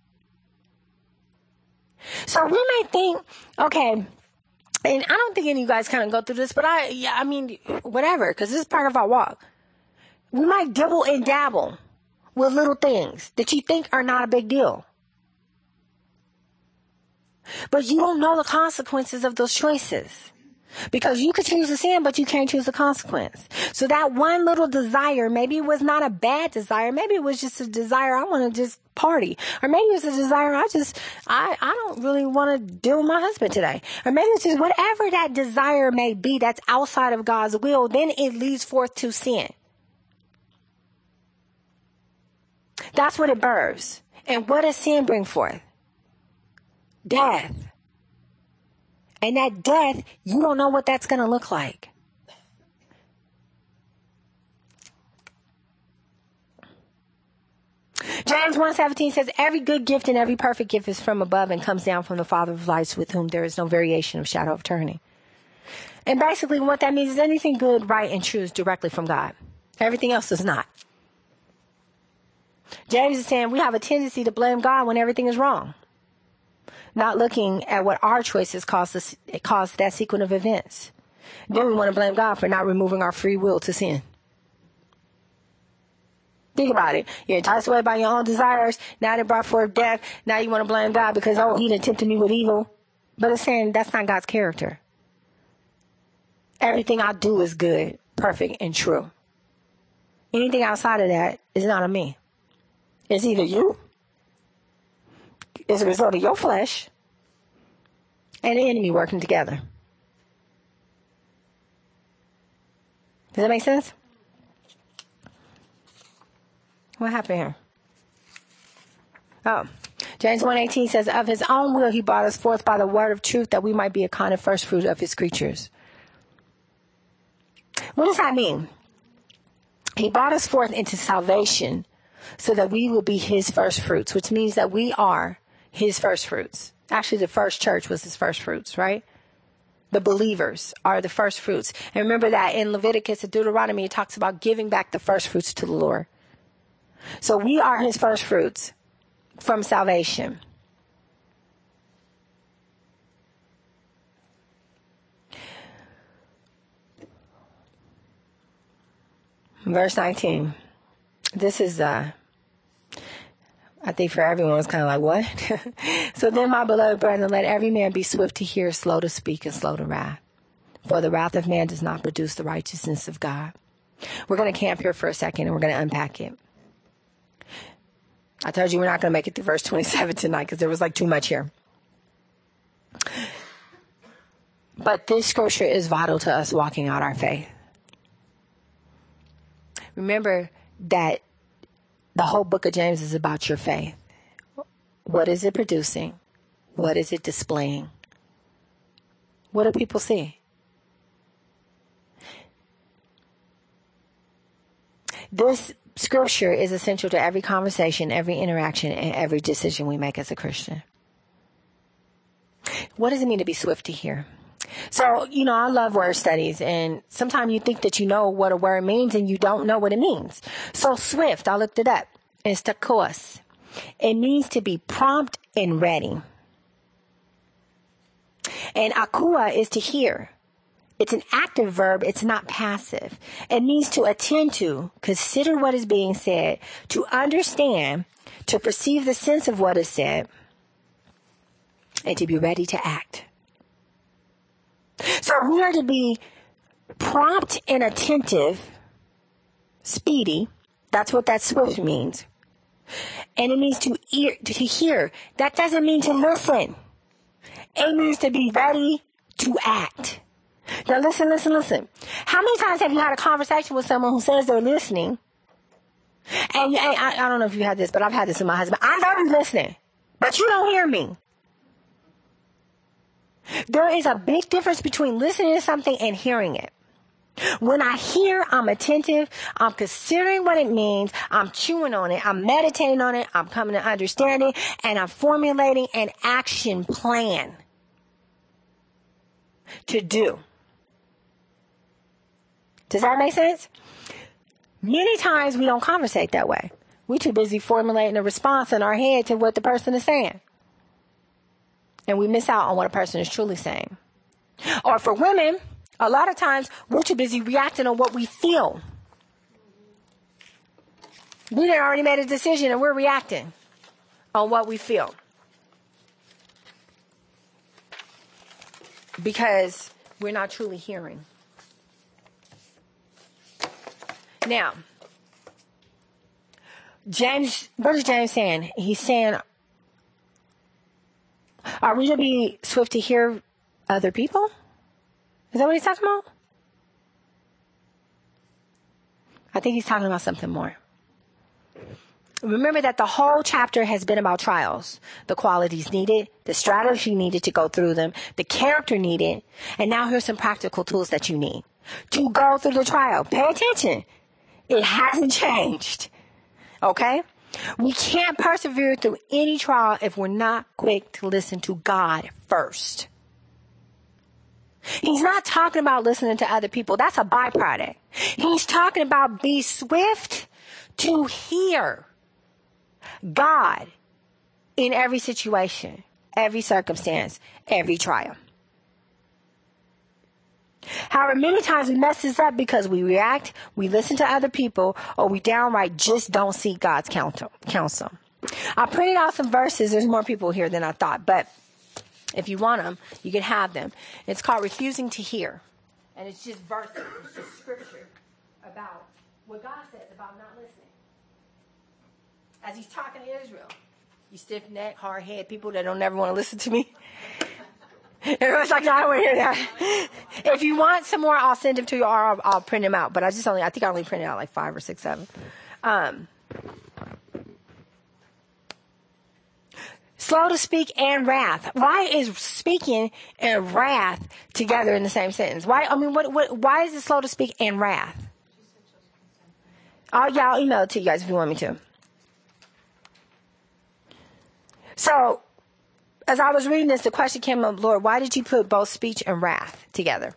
So we might think, okay, and I don't think any of you guys kind of go through this, but I, yeah, I mean, whatever, because this is part of our walk. We might dibble and dabble with little things that you think are not a big deal. But you don't know the consequences of those choices. Because you could choose to sin, but you can't choose the consequence. So that one little desire, maybe it was not a bad desire. Maybe it was just a desire, I want to just party. Or maybe it's a desire, I just, I, I don't really want to deal with my husband today. Or maybe it's just whatever that desire may be that's outside of God's will, then it leads forth to sin. That's what it births. And what does sin bring forth? Death. And that death, you don't know what that's going to look like. James one seventeen says, every good gift and every perfect gift is from above and comes down from the Father of lights, with whom there is no variation of shadow of turning. And basically what that means is anything good, right, and true is directly from God. Everything else is not. James is saying we have a tendency to blame God when everything is wrong. Not looking at what our choices caused, us, caused that sequence of events. Then we want to blame God for not removing our free will to sin. Think about it. You're enticed away by your own desires. Now they brought forth death. Now you want to blame God because, oh, he done tempted me with evil. But it's saying that's not God's character. Everything I do is good, perfect, and true. Anything outside of that is not of me. It's either you, it's a result of your flesh, and the enemy working together. Does that make sense? What happened here? Oh, James one eighteen says, of his own will he brought us forth by the word of truth, that we might be a kind of first fruit of his creatures. What does that mean? He brought us forth into salvation so that we will be his first fruits, which means that we are his first fruits. Actually, the first church was his first fruits, right? The believers are the first fruits. And remember that in Leviticus and Deuteronomy, it talks about giving back the first fruits to the Lord. So we are his first fruits from salvation. Verse nineteen. This is, uh, I think for everyone, it's kind of like, what? So then, my beloved brethren, let every man be swift to hear, slow to speak, and slow to wrath. For the wrath of man does not produce the righteousness of God. We're going to camp here for a second, and we're going to unpack it. I told you we're not going to make it to verse twenty-seven tonight because there was like too much here. But this scripture is vital to us walking out our faith. Remember that the whole book of James is about your faith. What is it producing? What is it displaying? What do people see? This scripture is essential to every conversation, every interaction, and every decision we make as a Christian. What does it mean to be swift to hear? So, you know, I love word studies, and sometimes you think that you know what a word means and you don't know what it means. So swift, I looked it up. It's takos. It means to be prompt and ready. And akua is to hear. It's an active verb. It's not passive. It means to attend to, consider what is being said, to understand, to perceive the sense of what is said, and to be ready to act. So we are to be prompt and attentive, speedy. That's what that swift means. And it means to ear, to hear. That doesn't mean to listen. It means to be ready to act. Now listen, listen, listen. How many times have you had a conversation with someone who says they're listening? And, and I, I don't know if you had this, but I've had this with my husband. I know you're listening, but you don't hear me. There is a big difference between listening to something and hearing it. When I hear, I'm attentive, I'm considering what it means, I'm chewing on it, I'm meditating on it, I'm coming to understanding, and I'm formulating an action plan to do. Does that make sense? Many times we don't conversate that way. We're too busy formulating a response in our head to what the person is saying. And we miss out on what a person is truly saying. Or for women, a lot of times we're too busy reacting on what we feel. We done already made a decision and we're reacting on what we feel. Because we're not truly hearing. Now, James, what is James saying? He's saying, are we to be swift to hear other people? Is that what he's talking about? I think he's talking about something more. Remember that the whole chapter has been about trials, the qualities needed, the strategy needed to go through them, the character needed, and now here's some practical tools that you need to go through the trial. Pay attention. It hasn't changed. Okay? We can't persevere through any trial if we're not quick to listen to God first. He's not talking about listening to other people. That's a byproduct. He's talking about be swift to hear God in every situation, every circumstance, every trial. However, many times we mess this up because we react, we listen to other people, or we downright just don't seek God's counsel. I printed out some verses. There's more people here than I thought, but if you want them, you can have them. It's called Refusing to Hear. And it's just verses, it's just scripture about what God says about not listening. As he's talking to Israel, you stiff-necked, hard-headed people that don't ever want to listen to me. Everyone's like, no, I don't want to hear that. If you want some more, I'll send them to you, or I'll, I'll print them out. But I just only, I think I only printed out like five or six, seven. Um, slow to speak and wrath. Why is speaking and wrath together in the same sentence? Why? I mean, what? What? Why is it slow to speak and wrath? Oh, yeah, I'll email it to you guys if you want me to. So, as I was reading this, the question came up, Lord, why did you put both speech and wrath together?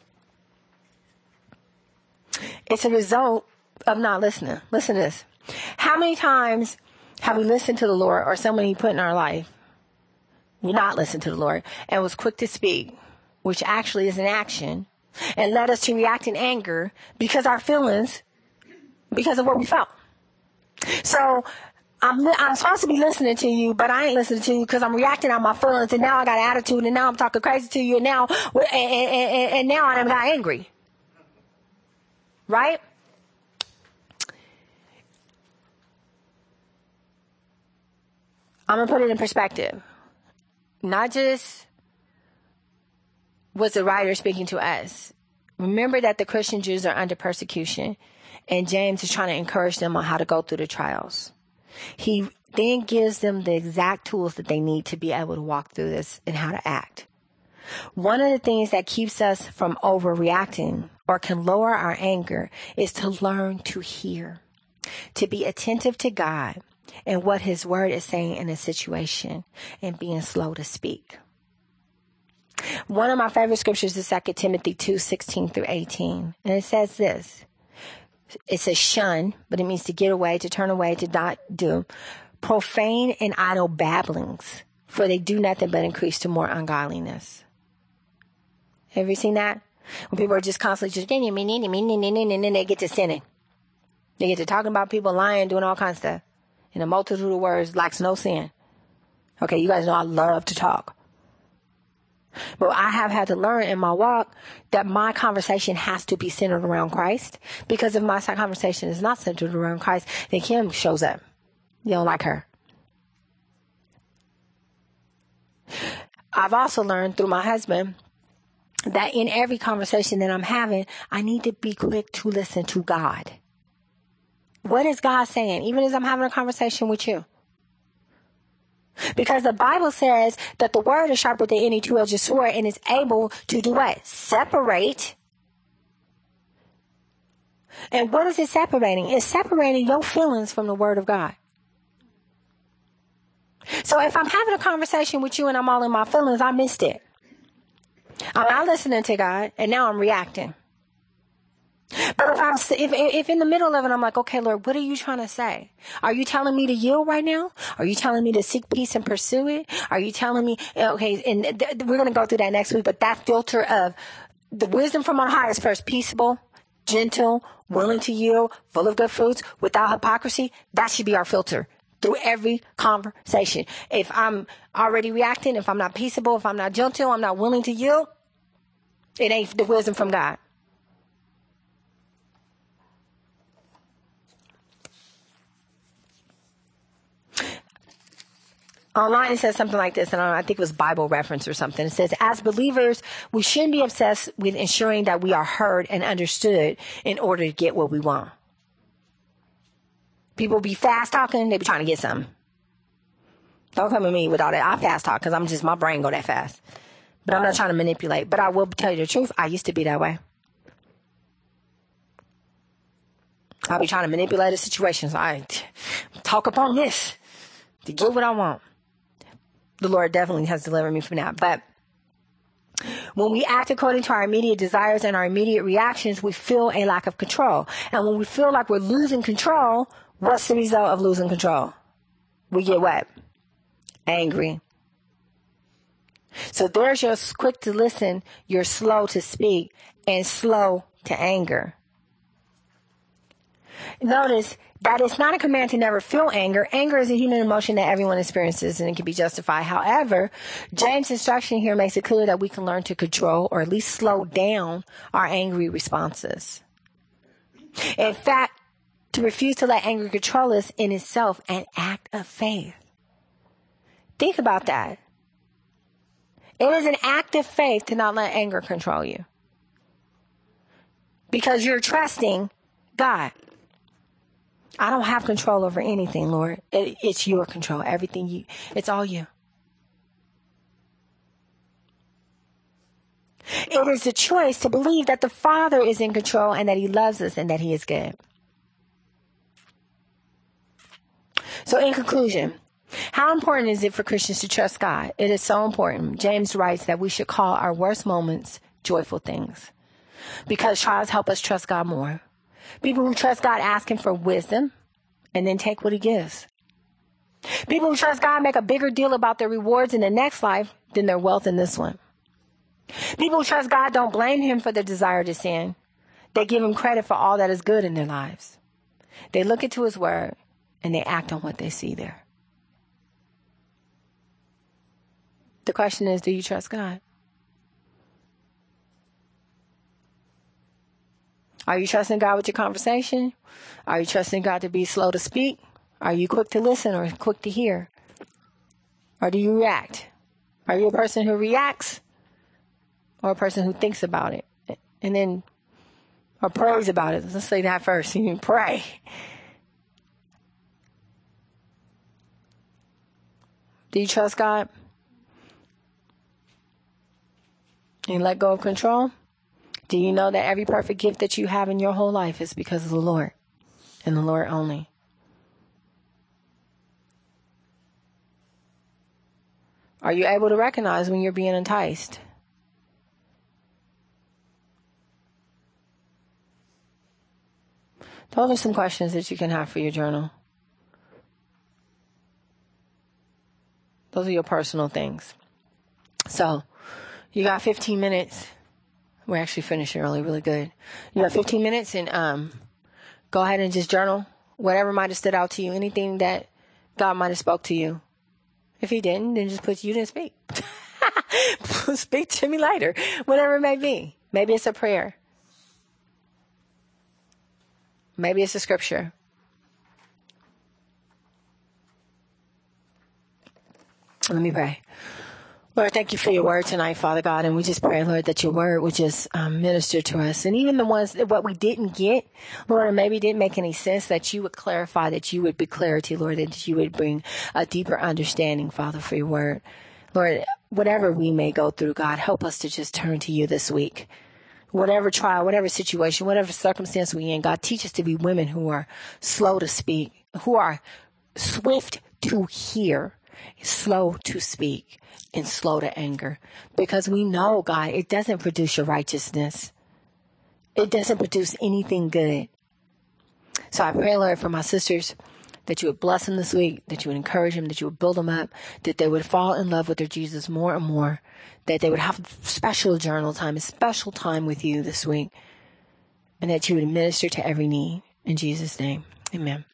It's a result of not listening. Listen to this. How many times have we listened to the Lord or someone he put in our life, we not listened to the Lord, and was quick to speak, which actually is an action, and led us to react in anger because our feelings, because of what we felt. So, I'm, I'm supposed to be listening to you, but I ain't listening to you because I'm reacting on my feelings, and now I got an attitude, and now I'm talking crazy to you, and now and, and, and now I got angry. Right? I'm going to put it in perspective. Not just was the writer speaking to us. Remember that the Christian Jews are under persecution, and James is trying to encourage them on how to go through the trials. He then gives them the exact tools that they need to be able to walk through this and how to act. One of the things that keeps us from overreacting or can lower our anger is to learn to hear, to be attentive to God and what his word is saying in a situation, and being slow to speak. One of my favorite scriptures is Second Timothy two, sixteen through eighteen. And it says this. It says shun, but it means to get away, to turn away, to not do. Profane and idle babblings, for they do nothing but increase to more ungodliness. Have you seen that? When people are just constantly just, and then they get to sinning. They get to talking about people lying, doing all kinds of stuff. And a multitude of words lacks no sin. Okay, you guys know I love to talk. But I have had to learn in my walk that my conversation has to be centered around Christ. Because if my conversation is not centered around Christ, then Kim shows up. You don't like her. I've also learned through my husband that in every conversation that I'm having, I need to be quick to listen to God. What is God saying? Even as I'm having a conversation with you. Because the Bible says that the word is sharper than any two-edged sword and is able to do what? Separate. And what is it separating? It's separating your feelings from the word of God. So if I'm having a conversation with you and I'm all in my feelings, I missed it. I'm not listening to God, and now I'm reacting. But if I'm, if, if in the middle of it, I'm like, okay, Lord, what are you trying to say? Are you telling me to yield right now? Are you telling me to seek peace and pursue it? Are you telling me, okay, and th- we're going to go through that next week, but that filter of the wisdom from on high is first peaceable, gentle, willing to yield, full of good fruits, without hypocrisy. That should be our filter through every conversation. If I'm already reacting, if I'm not peaceable, if I'm not gentle, I'm not willing to yield, It ain't the wisdom from God. Online it says something like this, and I think it was Bible reference or something. It says, as believers, we shouldn't be obsessed with ensuring that we are heard and understood in order to get what we want. People be fast talking, they be trying to get something. Don't come at me with all that. I fast talk because I'm just, my brain go that fast. But I'm not trying to manipulate. But I will tell you the truth, I used to be that way. I'll be trying to manipulate a situation. So I talk upon this to get what I want. The Lord definitely has delivered me from that. But when we act according to our immediate desires and our immediate reactions, we feel a lack of control. And when we feel like we're losing control, what's the result of losing control? We get what? Angry. So there's your quick to listen, you're slow to speak, and slow to anger. Notice that it's not a command to never feel anger. Anger is a human emotion that everyone experiences, and it can be justified. However, James' instruction here makes it clear that we can learn to control or at least slow down our angry responses. In fact, to refuse to let anger control us in itself an act of faith. Think about that. It is an act of faith to not let anger control you. Because you're trusting God. I don't have control over anything, Lord. It, it's your control. Everything you, it's all you. It is the choice to believe that the Father is in control and that He loves us and that He is good. So in conclusion, how important is it for Christians to trust God? It is so important. James writes that we should call our worst moments joyful things because trials help us trust God more. People who trust God ask Him for wisdom and then take what He gives. People who trust God make a bigger deal about their rewards in the next life than their wealth in this one. People who trust God don't blame Him for their desire to sin. They give Him credit for all that is good in their lives. They look into His word and they act on what they see there. The question is, do you trust God? Are you trusting God with your conversation? Are you trusting God to be slow to speak? Are you quick to listen or quick to hear? Or do you react? Are you a person who reacts or a person who thinks about it and then or prays about it? Let's say that first. You pray. Do you trust God? And let go of control? Do you know that every perfect gift that you have in your whole life is because of the Lord and the Lord only? Are you able to recognize when you're being enticed? Those are some questions that you can have for your journal. Those are your personal things. So, you got fifteen minutes. We're actually finishing early, really good. You got fifteen minutes and um, go ahead and just journal whatever might have stood out to you, anything that God might have spoke to you. If He didn't, then just put you didn't speak. Speak to me later, whatever it may be. Maybe it's a prayer. Maybe it's a scripture. Let me pray. Lord, thank you for your word tonight, Father God. And we just pray, Lord, that your word would just um, minister to us. And even the ones, that what we didn't get, Lord, or maybe didn't make any sense, that you would clarify, that you would be clarity, Lord, that you would bring a deeper understanding, Father, for your word. Lord, whatever we may go through, God, help us to just turn to you this week. Whatever trial, whatever situation, whatever circumstance we in, God, teach us to be women who are slow to speak, who are swift to hear, slow to speak, and slow to anger. Because we know, God, it doesn't produce your righteousness. It doesn't produce anything good. So I pray, Lord, for my sisters, that you would bless them this week, that you would encourage them, that you would build them up, that they would fall in love with their Jesus more and more, that they would have special journal time, a special time with you this week, and that you would minister to every need. In Jesus' name, amen.